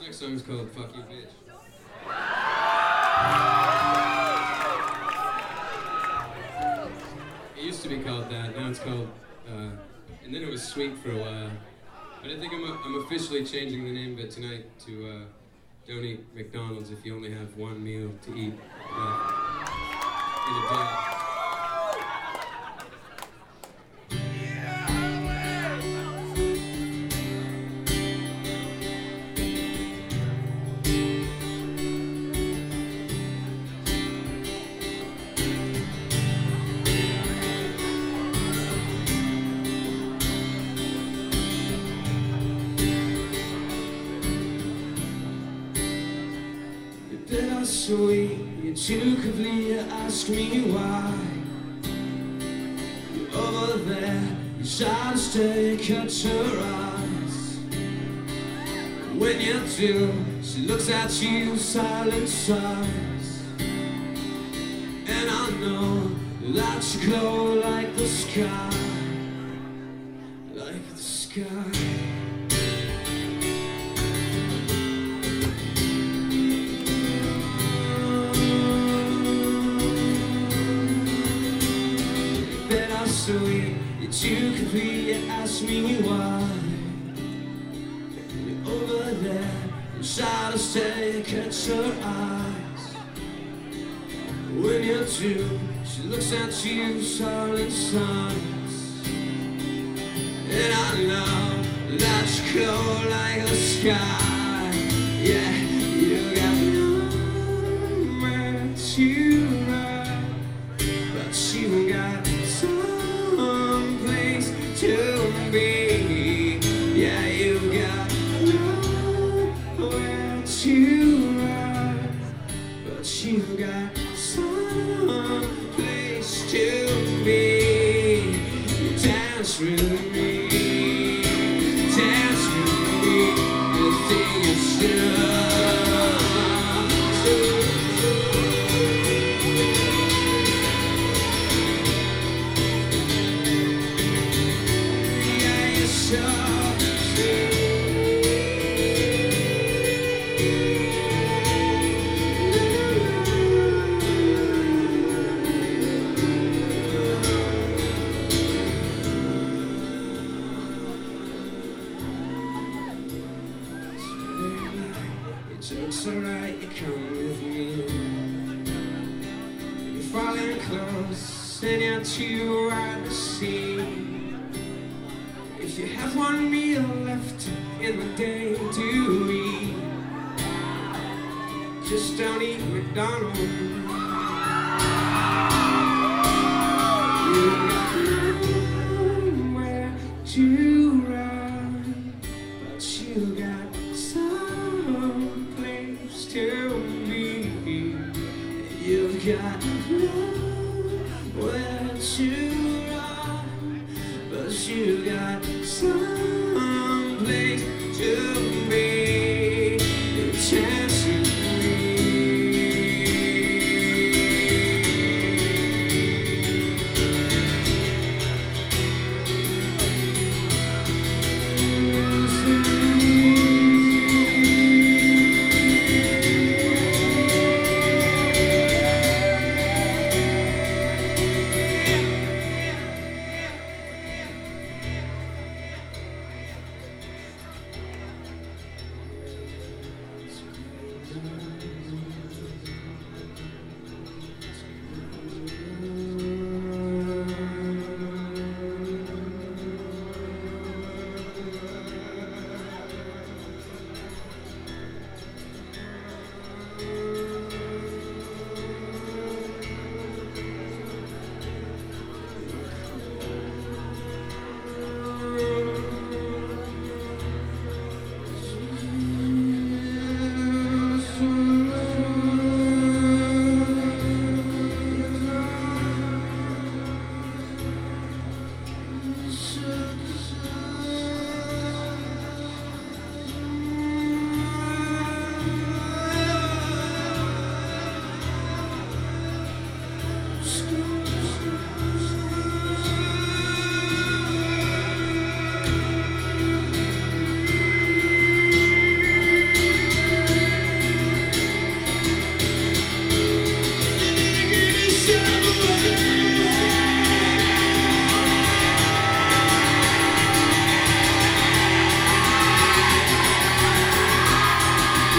Next song is called Fuck You Bitch. It used to be called that, now it's called, and then it was Sweet for a while. But I think I'm officially changing the name of it tonight to Don't Eat McDonald's if you only have one meal to eat in a day. Bittersweet, you too quickly ask me why. You're over there, you try to stay, cut your eyes. When you do, she looks at you, silent sighs. And I know that you glow like the sky, like the sky. Sweet, you're too complete, you ask me why. You're over there, you try to stay, catch your eyes. When you do, she looks at you, silent signs. And I know that you glow like the sky. Yeah, you got nowhere to run, but you got someplace to be. Yeah, you got nowhere to run, but you got someplace to be. You dance with me, dance with me. The thing is done. It's alright, you come with me. You're falling close, and you're too wide to see. If you have one meal left in the day to eat, just don't eat McDonald's. You got nowhere to run, but you got someplace to be. You've got nowhere to run, but you got someplace to be. A chance to be.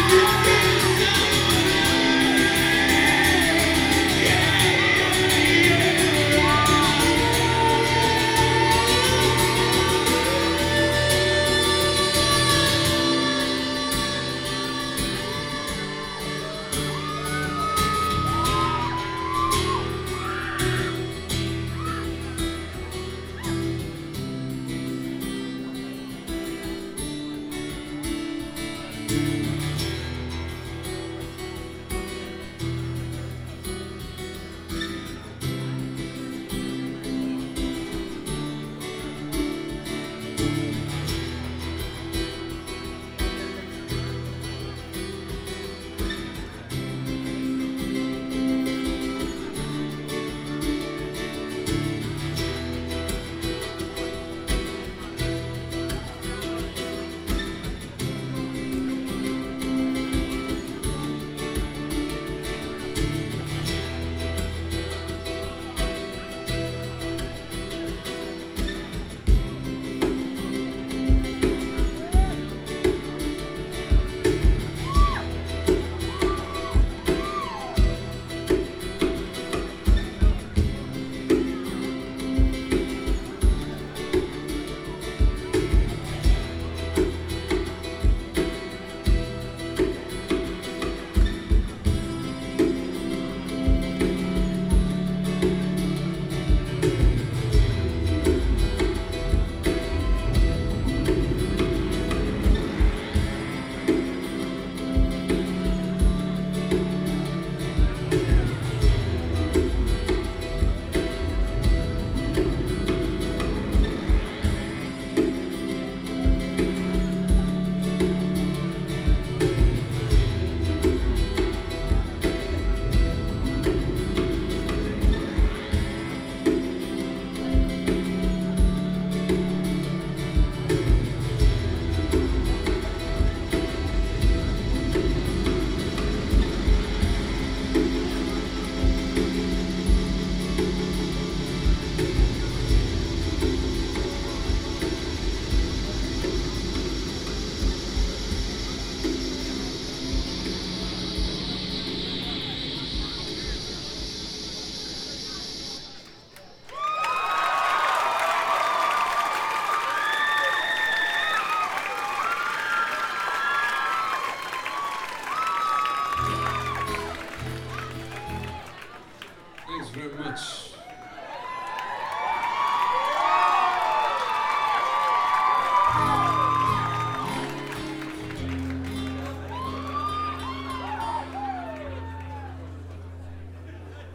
Thanks very much.